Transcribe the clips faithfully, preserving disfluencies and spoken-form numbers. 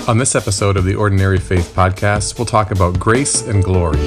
On this episode of the Ordinary Faith Podcast, we'll talk about grace and glory.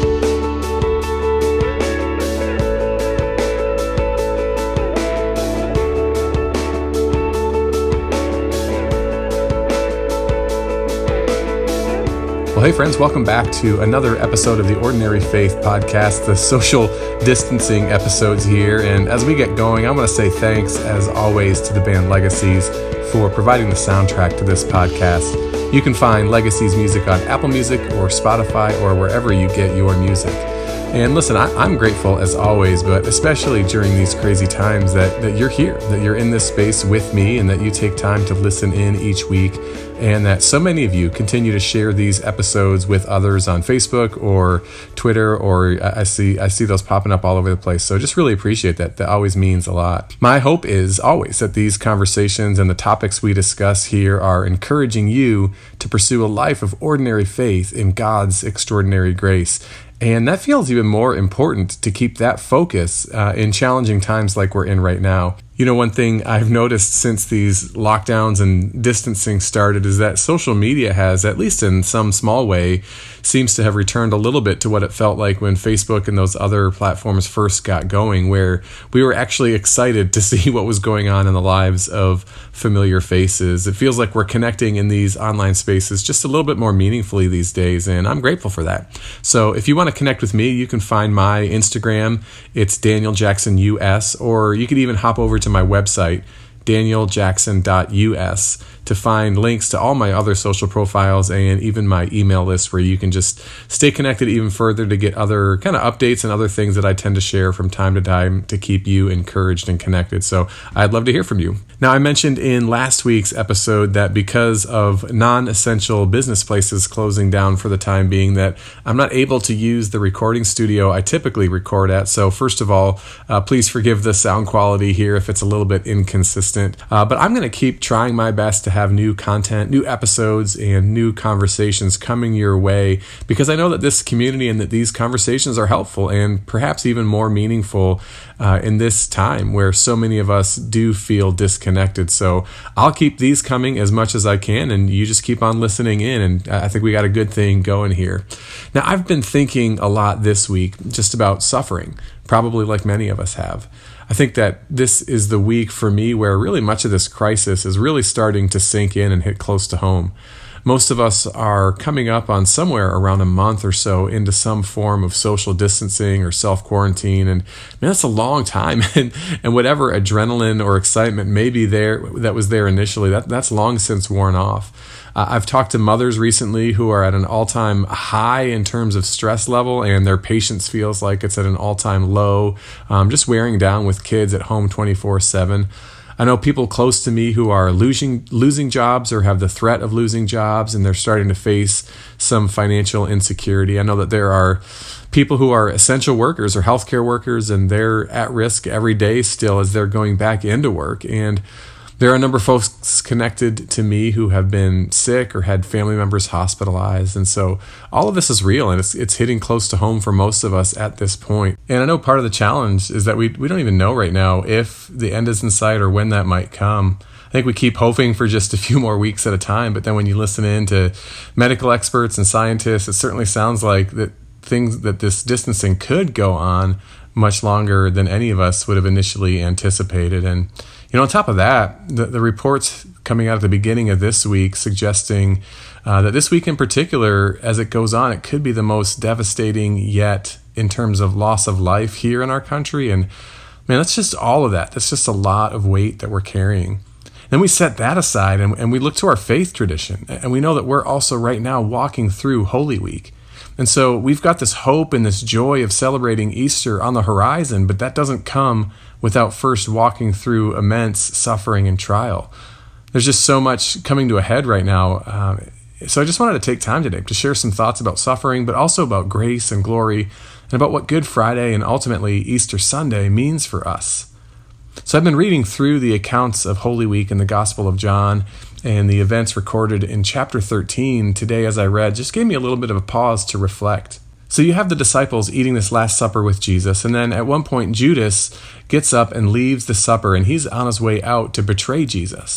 Well, hey friends, welcome back to another episode of the Ordinary Faith Podcast, the social distancing episodes here. And as we get going, I want to say thanks, as always, to the band Legacies for providing the soundtrack to this podcast. You can find Legacies music on Apple Music or Spotify or wherever you get your music. And listen, I, I'm grateful as always, but especially during these crazy times that, that you're here, that you're in this space with me, and that you take time to listen in each week, and that so many of you continue to share these episodes with others on Facebook or Twitter, or I see I see those popping up all over the place. So just really appreciate that. That always means a lot. My hope is always that these conversations and the topics we discuss here are encouraging you to pursue a life of ordinary faith in God's extraordinary grace. And that feels even more important to keep that focus uh, in challenging times like we're in right now. You know, one thing I've noticed since these lockdowns and distancing started is that social media has, at least in some small way, seems to have returned a little bit to what it felt like when Facebook and those other platforms first got going, where we were actually excited to see what was going on in the lives of familiar faces. It feels like we're connecting in these online spaces just a little bit more meaningfully these days, and I'm grateful for that. So if you want to connect with me, you can find my Instagram. It's Daniel Jackson U S, or you could even hop over to my website, daniel jackson dot u s, to find links to all my other social profiles and even my email list, where you can just stay connected even further to get other kind of updates and other things that I tend to share from time to time to keep you encouraged and connected. So I'd love to hear from you. Now, I mentioned in last week's episode that because of non-essential business places closing down for the time being, that I'm not able to use the recording studio I typically record at. So first of all, uh, please forgive the sound quality here if it's a little bit inconsistent. Uh, but I'm going to keep trying my best to have new content, new episodes, and new conversations coming your way, because I know that this community and that these conversations are helpful and perhaps even more meaningful uh, in this time where so many of us do feel disconnected. So I'll keep these coming as much as I can, and you just keep on listening in, and I think we got a good thing going here. Now, I've been thinking a lot this week just about suffering, probably like many of us have. I think that this is the week for me where really much of this crisis is really starting to sink in and hit close to home. Most of us are coming up on somewhere around a month or so into some form of social distancing or self-quarantine. And man, that's a long time. And, and whatever adrenaline or excitement may be there that was there initially, that, that's long since worn off. Uh, I've talked to mothers recently who are at an all-time high in terms of stress level, and their patience feels like it's at an all-time low, um, just wearing down with kids at home twenty-four seven. I know people close to me who are losing losing jobs or have the threat of losing jobs, and they're starting to face some financial insecurity. I know that there are people who are essential workers or healthcare workers, and they're at risk every day still as they're going back into work. And there are a number of folks connected to me who have been sick or had family members hospitalized. And so all of this is real, and it's it's hitting close to home for most of us at this point. And I know part of the challenge is that we we don't even know right now if the end is in sight or when that might come. I think we keep hoping for just a few more weeks at a time, but then when you listen in to medical experts and scientists, it certainly sounds like that things that this distancing could go on much longer than any of us would have initially anticipated. And you know, on top of that, the, the reports coming out at the beginning of this week suggesting uh, that this week in particular, as it goes on, it could be the most devastating yet in terms of loss of life here in our country. And man, that's just all of that. That's just a lot of weight that we're carrying. Then we set that aside and, and we look to our faith tradition. And we know that we're also right now walking through Holy Week. And so we've got this hope and this joy of celebrating Easter on the horizon, but that doesn't come without first walking through immense suffering and trial. There's just so much coming to a head right now. Uh, so I just wanted to take time today to share some thoughts about suffering, but also about grace and glory, and about what Good Friday and ultimately Easter Sunday means for us. So I've been reading through the accounts of Holy Week in the Gospel of John, and the events recorded in chapter thirteen today as I read just gave me a little bit of a pause to reflect. So you have the disciples eating this Last Supper with Jesus, and then at one point Judas gets up and leaves the supper, and he's on his way out to betray Jesus.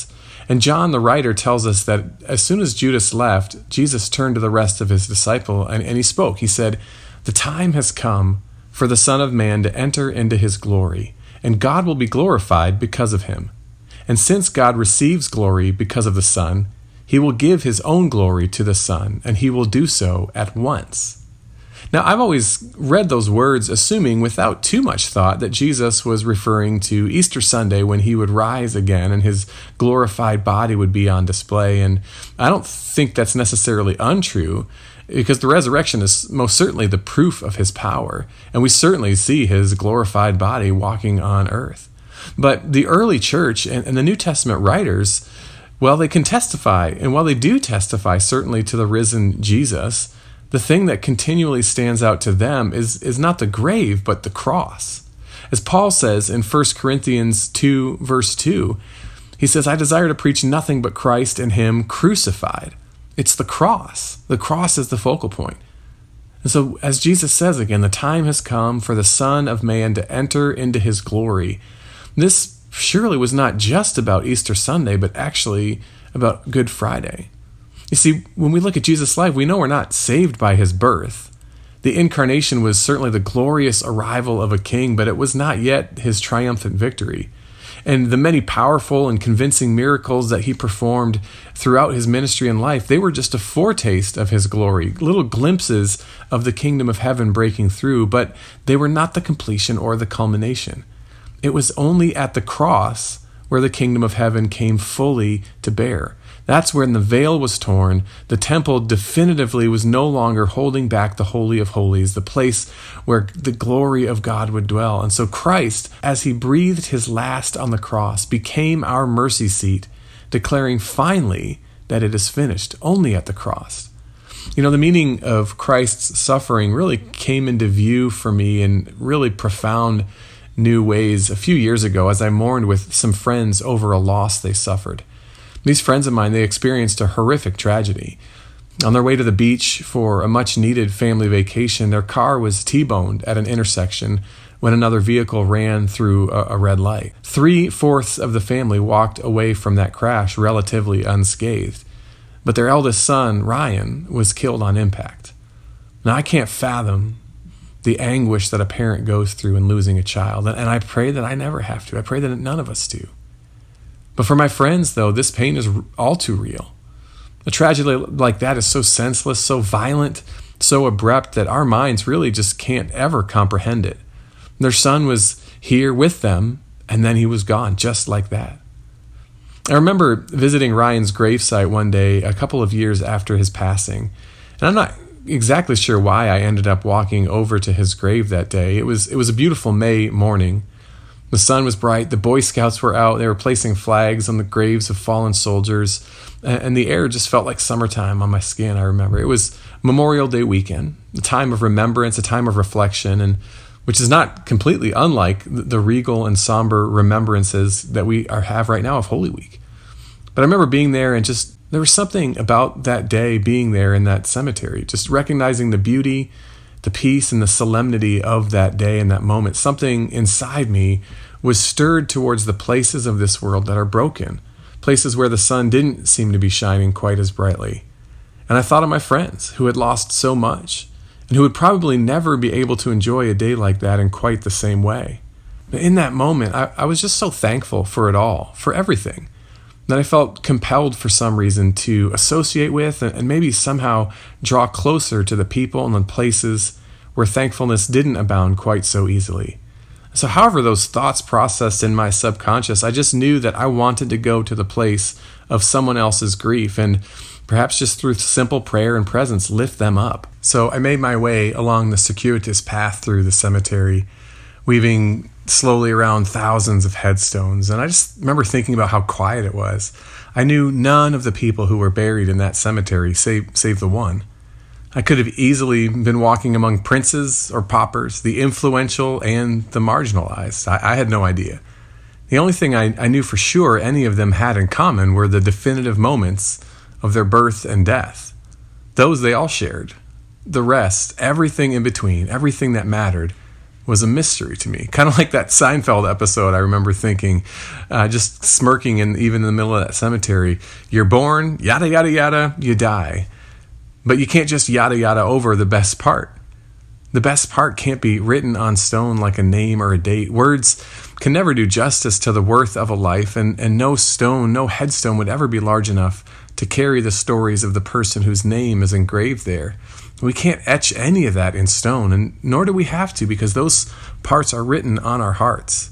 And John, the writer, tells us that as soon as Judas left, Jesus turned to the rest of his disciple and, and he spoke. He said, "The time has come for the Son of Man to enter into his glory, and God will be glorified because of him. And since God receives glory because of the Son, he will give his own glory to the Son, and he will do so at once." Now, I've always read those words assuming without too much thought that Jesus was referring to Easter Sunday when he would rise again and his glorified body would be on display. And I don't think that's necessarily untrue, because the resurrection is most certainly the proof of his power, and we certainly see his glorified body walking on earth. But the early church and, and the New Testament writers, well, they can testify, and while they do testify certainly to the risen Jesus, the thing that continually stands out to them is, is not the grave, but the cross. As Paul says in First Corinthians two, verse two, he says, "I desire to preach nothing but Christ and him crucified." It's the cross. The cross is the focal point. And so, as Jesus says again, the time has come for the Son of Man to enter into his glory. This surely was not just about Easter Sunday, but actually about Good Friday. You see, when we look at Jesus' life, we know we're not saved by his birth. The incarnation was certainly the glorious arrival of a king, but it was not yet his triumphant victory. And the many powerful and convincing miracles that he performed throughout his ministry and life, they were just a foretaste of his glory, little glimpses of the kingdom of heaven breaking through, but they were not the completion or the culmination. It was only at the cross where the kingdom of heaven came fully to bear. That's when the veil was torn. The temple definitively was no longer holding back the Holy of Holies, the place where the glory of God would dwell. And so Christ, as he breathed his last on the cross, became our mercy seat, declaring finally that it is finished, only at the cross. You know, the meaning of Christ's suffering really came into view for me in really profound new ways a few years ago as I mourned with some friends over a loss they suffered. These friends of mine, they experienced a horrific tragedy. On their way to the beach for a much-needed family vacation, their car was T-boned at an intersection when another vehicle ran through a, a red light. Three-fourths of the family walked away from that crash relatively unscathed, but their eldest son, Ryan, was killed on impact. Now, I can't fathom the anguish that a parent goes through in losing a child, and I pray that I never have to. I pray that none of us do. But for my friends, though, this pain is all too real. A tragedy like that is so senseless, so violent, so abrupt that our minds really just can't ever comprehend it. Their son was here with them, and then he was gone, just like that. I remember visiting Ryan's gravesite one day a couple of years after his passing, and I'm not exactly sure why I ended up walking over to his grave that day. It was it was a beautiful May morning. The sun was bright, the Boy Scouts were out, they were placing flags on the graves of fallen soldiers, and the air just felt like summertime on my skin, I remember. It was Memorial Day weekend, a time of remembrance, a time of reflection, and which is not completely unlike the regal and somber remembrances that we are, have right now of Holy Week. But I remember being there and just, there was something about that day being there in that cemetery, just recognizing the beauty, the peace, and the solemnity of that day and that moment. Something inside me was stirred towards the places of this world that are broken, places where the sun didn't seem to be shining quite as brightly. And I thought of my friends who had lost so much and who would probably never be able to enjoy a day like that in quite the same way. But in that moment, I, I was just so thankful for it all, for everything, that I felt compelled for some reason to associate with and maybe somehow draw closer to the people and the places where thankfulness didn't abound quite so easily. So however those thoughts processed in my subconscious, I just knew that I wanted to go to the place of someone else's grief and perhaps just through simple prayer and presence lift them up. So I made my way along the circuitous path through the cemetery, weaving slowly around thousands of headstones. And I just remember thinking about how quiet it was. I knew none of the people who were buried in that cemetery, save, save the one. I could have easily been walking among princes or paupers, the influential and the marginalized. I, I had no idea. The only thing I, I knew for sure any of them had in common were the definitive moments of their birth and death. Those they all shared. The rest, everything in between, everything that mattered, was a mystery to me. Kind of like that Seinfeld episode, I remember thinking, uh, just smirking in even in the middle of that cemetery, you're born, yada, yada, yada, you die. But you can't just yada, yada over the best part. The best part can't be written on stone like a name or a date. Words can never do justice to the worth of a life, and, and no stone, no headstone would ever be large enough to carry the stories of the person whose name is engraved there. We can't etch any of that in stone, and nor do we have to, because those parts are written on our hearts.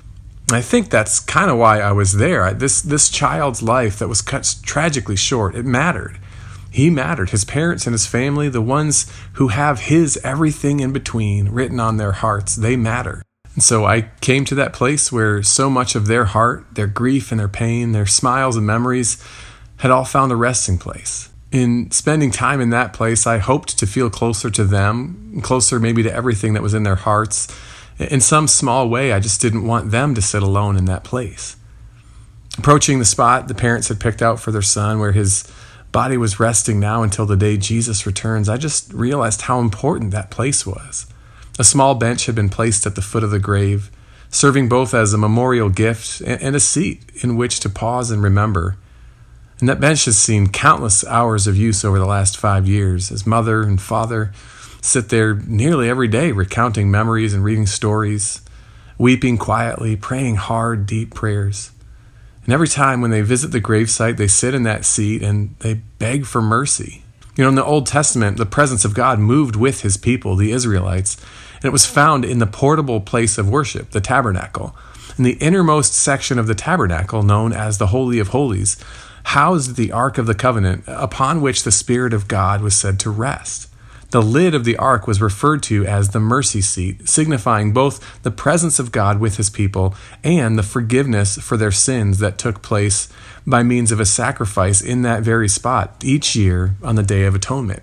I think that's kind of why I was there. This this child's life that was cut tragically short, it mattered. He mattered. His parents and his family, the ones who have his everything in between written on their hearts, they matter. And so I came to that place where so much of their heart, their grief and their pain, their smiles and memories had all found a resting place. In spending time in that place, I hoped to feel closer to them, closer maybe to everything that was in their hearts. In some small way, I just didn't want them to sit alone in that place. Approaching the spot the parents had picked out for their son, where his body was resting now until the day Jesus returns, I just realized how important that place was. A small bench had been placed at the foot of the grave, serving both as a memorial gift and a seat in which to pause and remember. And that bench has seen countless hours of use over the last five years as mother and father sit there nearly every day recounting memories and reading stories, weeping quietly, praying hard, deep prayers. And every time when they visit the gravesite, they sit in that seat and they beg for mercy. You know, in the Old Testament, the presence of God moved with his people, the Israelites, and it was found in the portable place of worship, the tabernacle. In the innermost section of the tabernacle, known as the Holy of Holies, housed the Ark of the Covenant, upon which the Spirit of God was said to rest. The lid of the ark was referred to as the mercy seat, signifying both the presence of God with his people and the forgiveness for their sins that took place by means of a sacrifice in that very spot each year on the Day of Atonement.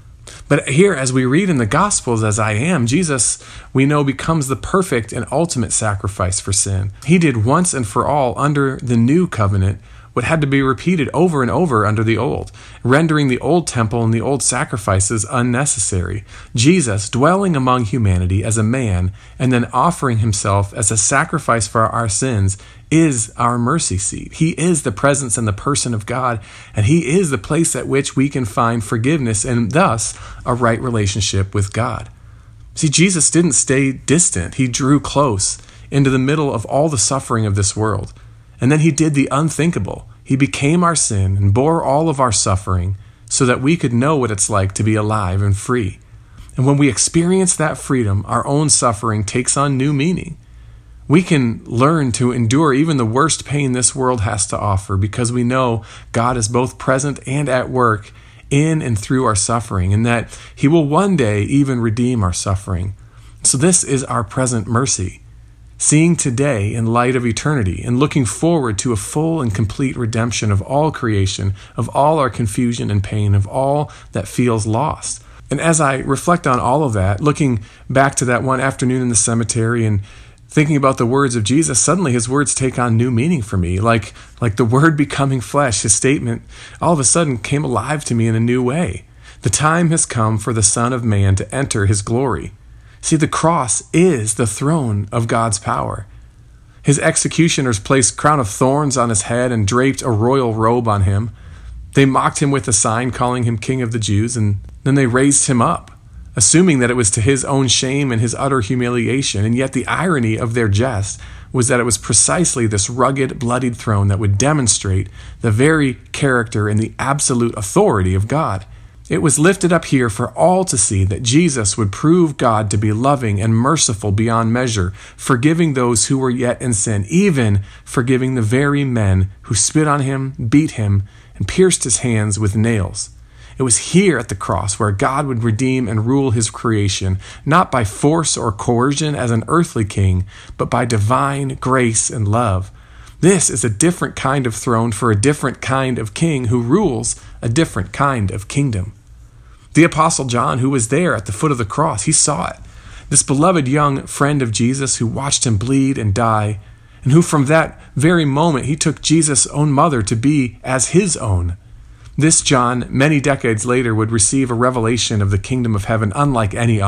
But here, as we read in the Gospels, as I am, Jesus, we know, becomes the perfect and ultimate sacrifice for sin. He did once and for all under the new covenant what had to be repeated over and over under the old, rendering the old temple and the old sacrifices unnecessary. Jesus, dwelling among humanity as a man and then offering himself as a sacrifice for our sins, is our mercy seat. He is the presence and the person of God, and he is the place at which we can find forgiveness and thus a right relationship with God. See, Jesus didn't stay distant. He drew close into the middle of all the suffering of this world. And then he did the unthinkable. He became our sin and bore all of our suffering so that we could know what it's like to be alive and free. And when we experience that freedom, our own suffering takes on new meaning. We can learn to endure even the worst pain this world has to offer because we know God is both present and at work in and through our suffering, and that he will one day even redeem our suffering. So this is our present mercy. Seeing today in light of eternity and looking forward to a full and complete redemption of all creation, of all our confusion and pain, of all that feels lost. And as I reflect on all of that, looking back to that one afternoon in the cemetery and thinking about the words of Jesus, suddenly his words take on new meaning for me. Like, like the word becoming flesh, his statement all of a sudden came alive to me in a new way. The time has come for the Son of Man to enter his glory. See, the cross is the throne of God's power. His executioners placed a crown of thorns on his head and draped a royal robe on him. They mocked him with a sign calling him King of the Jews, and then they raised him up, assuming that it was to his own shame and his utter humiliation. And yet the irony of their jest was that it was precisely this rugged, bloodied throne that would demonstrate the very character and the absolute authority of God. It was lifted up here for all to see that Jesus would prove God to be loving and merciful beyond measure, forgiving those who were yet in sin, even forgiving the very men who spit on him, beat him, and pierced his hands with nails. It was here at the cross where God would redeem and rule his creation, not by force or coercion as an earthly king, but by divine grace and love. This is a different kind of throne for a different kind of king who rules a different kind of kingdom. The Apostle John, who was there at the foot of the cross, he saw it. This beloved young friend of Jesus who watched him bleed and die, and who from that very moment he took Jesus' own mother to be as his own. This John, many decades later, would receive a revelation of the kingdom of heaven unlike any other.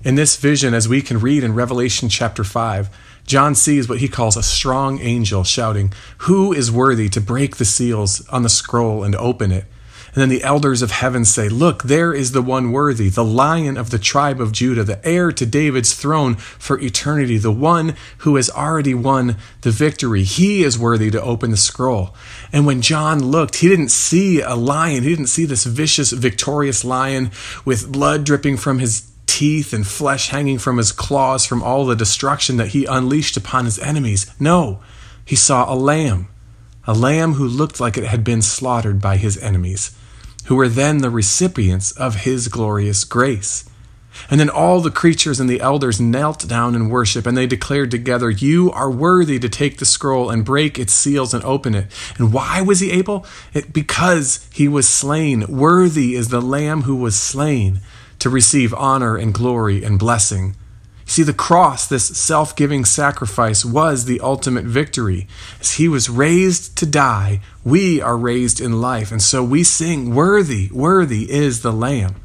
In this vision, as we can read in Revelation chapter five, John sees what he calls a strong angel shouting, "Who is worthy to break the seals on the scroll and open it?" And then the elders of heaven say, "Look, there is the one worthy, the Lion of the tribe of Judah, the heir to David's throne for eternity, the one who has already won the victory. He is worthy to open the scroll." And when John looked, he didn't see a lion. He didn't see this vicious, victorious lion with blood dripping from his teeth and flesh hanging from his claws from all the destruction that he unleashed upon his enemies. No, he saw a lamb, a lamb who looked like it had been slaughtered by his enemies, who were then the recipients of his glorious grace. And then all the creatures and the elders knelt down in worship, and they declared together, "You are worthy to take the scroll and break its seals and open it." And why was he able? It, because he was slain. Worthy is the Lamb who was slain to receive honor and glory and blessing. See, the cross, this self-giving sacrifice, was the ultimate victory. As he was raised to die, we are raised in life. And so we sing, "Worthy, worthy is the Lamb."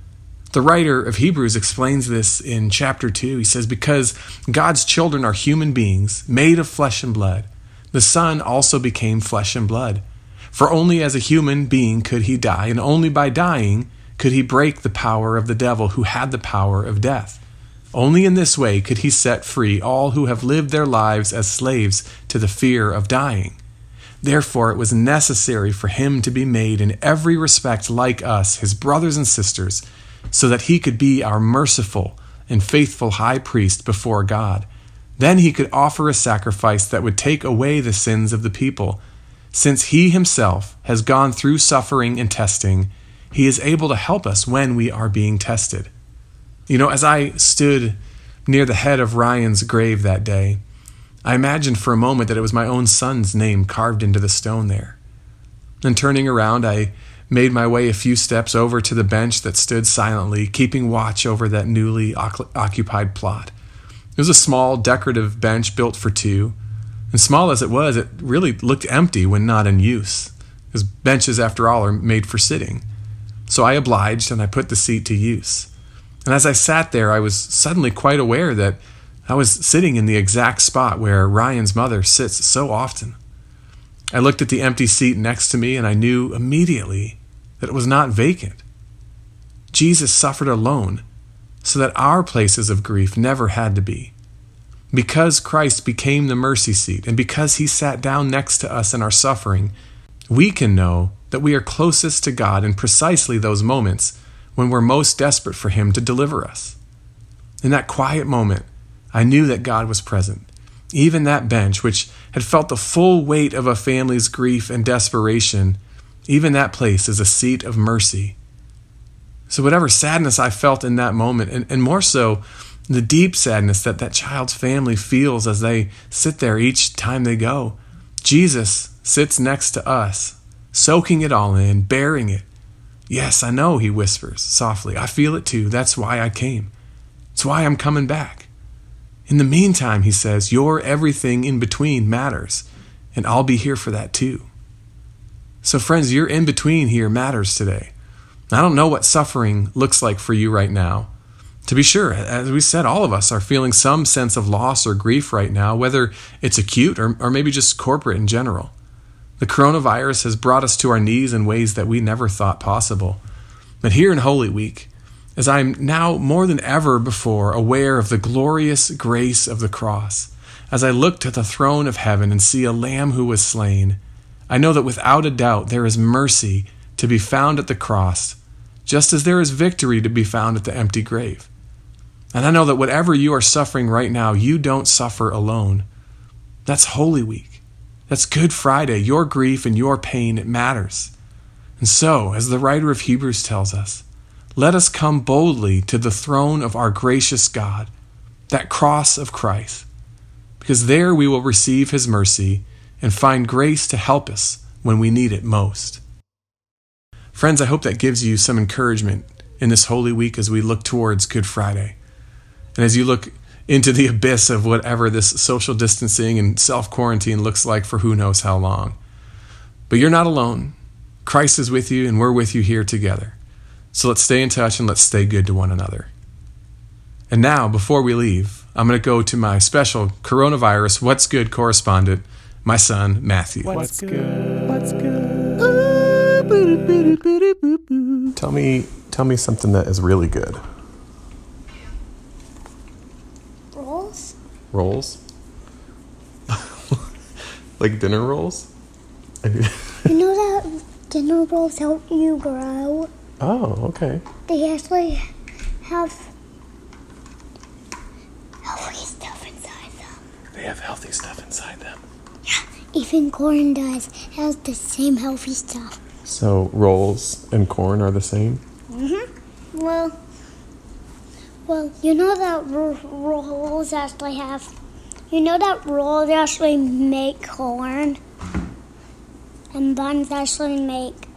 The writer of Hebrews explains this in chapter two. He says, "Because God's children are human beings, made of flesh and blood, the Son also became flesh and blood. For only as a human being could he die, and only by dying could he break the power of the devil, who had the power of death. Only in this way could he set free all who have lived their lives as slaves to the fear of dying. Therefore, it was necessary for him to be made in every respect like us, his brothers and sisters, so that he could be our merciful and faithful high priest before God. Then he could offer a sacrifice that would take away the sins of the people. Since he himself has gone through suffering and testing, he is able to help us when we are being tested." You know, as I stood near the head of Ryan's grave that day, I imagined for a moment that it was my own son's name carved into the stone there. Then turning around, I made my way a few steps over to the bench that stood silently, keeping watch over that newly occupied plot. It was a small, decorative bench built for two, and small as it was, it really looked empty when not in use, because benches, after all, are made for sitting. So I obliged, and I put the seat to use. And as I sat there, I was suddenly quite aware that I was sitting in the exact spot where Ryan's mother sits so often. I looked at the empty seat next to me, and I knew immediately that it was not vacant. Jesus suffered alone so that our places of grief never had to be. Because Christ became the mercy seat, and because he sat down next to us in our suffering, we can know that we are closest to God in precisely those moments when we're most desperate for him to deliver us. In that quiet moment, I knew that God was present. Even that bench, which had felt the full weight of a family's grief and desperation, even that place is a seat of mercy. So whatever sadness I felt in that moment, and, and more so, the deep sadness that that child's family feels as they sit there each time they go, Jesus sits next to us, soaking it all in, bearing it. "Yes, I know," he whispers softly. "I feel it too. That's why I came. It's why I'm coming back. In the meantime," he says, "your everything in between matters, and I'll be here for that too." So friends, your in between here matters today. I don't know what suffering looks like for you right now. To be sure, as we said, all of us are feeling some sense of loss or grief right now, whether it's acute or, or maybe just corporate in general. The coronavirus has brought us to our knees in ways that we never thought possible. But here in Holy Week, as I'm now more than ever before aware of the glorious grace of the cross, as I look to the throne of heaven and see a Lamb who was slain, I know that without a doubt there is mercy to be found at the cross, just as there is victory to be found at the empty grave. And I know that whatever you are suffering right now, you don't suffer alone. That's Holy Week. That's Good Friday. Your grief and your pain, it matters. And so, as the writer of Hebrews tells us, let us come boldly to the throne of our gracious God, that cross of Christ, because there we will receive his mercy and find grace to help us when we need it most. Friends, I hope that gives you some encouragement in this Holy Week as we look towards Good Friday. And as you look into the abyss of whatever this social distancing and self-quarantine looks like for who knows how long. But you're not alone. Christ is with you, and we're with you here together. So let's stay in touch and let's stay good to one another. And now, before we leave, I'm going to go to my special coronavirus What's Good correspondent, my son, Matthew. What's good? What's good? Tell me, tell me something that is really good. Rolls? Rolls? Like dinner rolls? You know that dinner rolls help you grow? Oh, okay. They actually have healthy stuff inside them. They have healthy stuff inside them. Yeah, even corn does. It has the same healthy stuff. So rolls and corn are the same? Mm-hmm. Well, well, you know that ro- rolls actually have, you know that rolls actually make corn, and buns actually make